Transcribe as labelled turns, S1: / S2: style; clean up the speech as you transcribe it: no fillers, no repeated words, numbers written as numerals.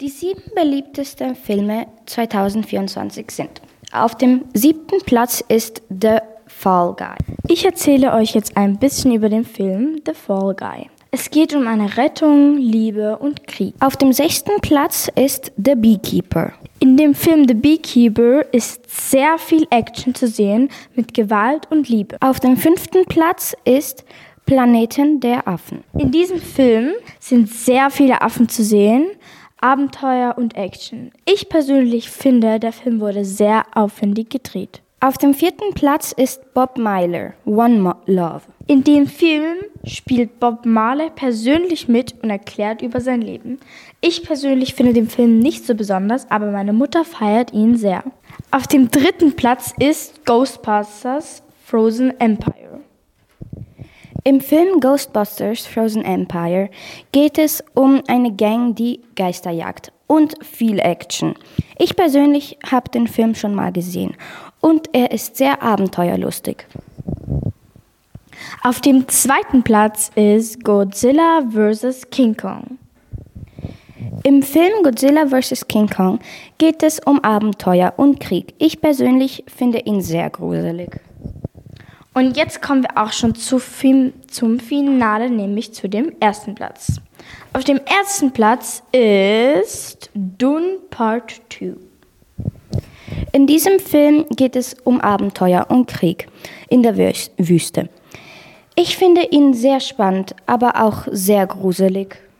S1: Die 7 beliebtesten Filme 2024 sind: Auf dem 7. Platz ist The Fall Guy.
S2: Ich erzähle euch jetzt ein bisschen über den Film The Fall Guy. Es geht um eine Rettung, Liebe und Krieg.
S1: Auf dem 6. Platz ist The Beekeeper.
S2: In dem Film The Beekeeper ist sehr viel Action zu sehen mit Gewalt und Liebe.
S1: Auf dem 5. Platz ist Planeten der Affen.
S2: In diesem Film sind sehr viele Affen zu sehen, Abenteuer und Action. Ich persönlich finde, der Film wurde sehr aufwendig gedreht.
S1: Auf dem 4. Platz ist Bob Marley, One Love.
S2: In dem Film spielt Bob Marley persönlich mit und erklärt über sein Leben. Ich persönlich finde den Film nicht so besonders, aber meine Mutter feiert ihn sehr. Auf dem 3. Platz ist Ghostbusters Frozen Empire.
S1: Im Film Ghostbusters Frozen Empire geht es um eine Gang, die Geister jagt und viel Action. Ich persönlich habe den Film schon mal gesehen und er ist sehr abenteuerlustig.
S2: Auf dem 2. Platz ist Godzilla vs. King Kong.
S1: Im Film Godzilla vs. King Kong geht es um Abenteuer und Krieg. Ich persönlich finde ihn sehr gruselig.
S2: Und jetzt kommen wir auch schon zum Finale, nämlich zu dem 1. Platz. Auf dem 1. Platz ist Dune Part 2.
S1: In diesem Film geht es um Abenteuer und Krieg in der Wüste. Ich finde ihn sehr spannend, aber auch sehr gruselig.